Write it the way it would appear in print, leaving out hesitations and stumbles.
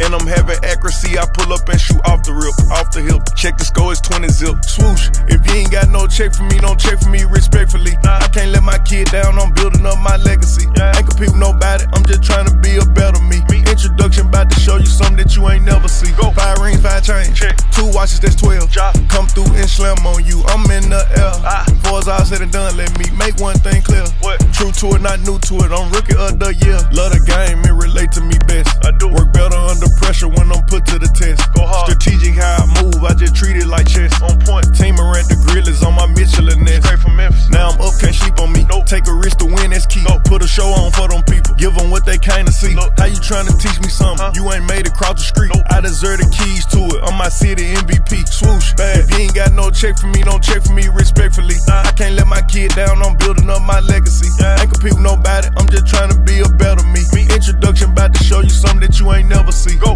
and I'm having accuracy. I pull up and shoot off the rip, off the hip. Check the score, it's 20 zip. Swoosh. If you ain't got no check for me, don't check for me respectfully. I can't let my kid down, I'm building up my legacy. Ain't compete with nobody, I'm just trying to be a better me. Introduction about to show you something that you ain't never see. 5 rings, 5 chains, 2 watches, that's 12. Come through and slam on you, I'm in the air. Before it's all said and done, let me make one thing clear. True to it, not new to it, I'm rookie of the year. Love the game, it relate to me best. I do work better under pressure when I'm put to the test. Go hard. Strategic how I move, I just treat it like chess. On point. Team around the grill is on my Michelin nest. Straight from Memphis. Now I'm up, can't sleep on me. Take a risk to win, that's key. Put a show on for them people. Give them what they kinda see. How you tryna teach me something? You ain't made it cross the street. I deserve the keys to it. I'm my city MVP. Swoosh. Bad. If you ain't got no check for me, don't check for me respectfully. I can't let my kid down, I'm building up my legacy. Ain't compete with nobody, I'm just trying to be a better me. Introduction about to show you something that you ain't never see.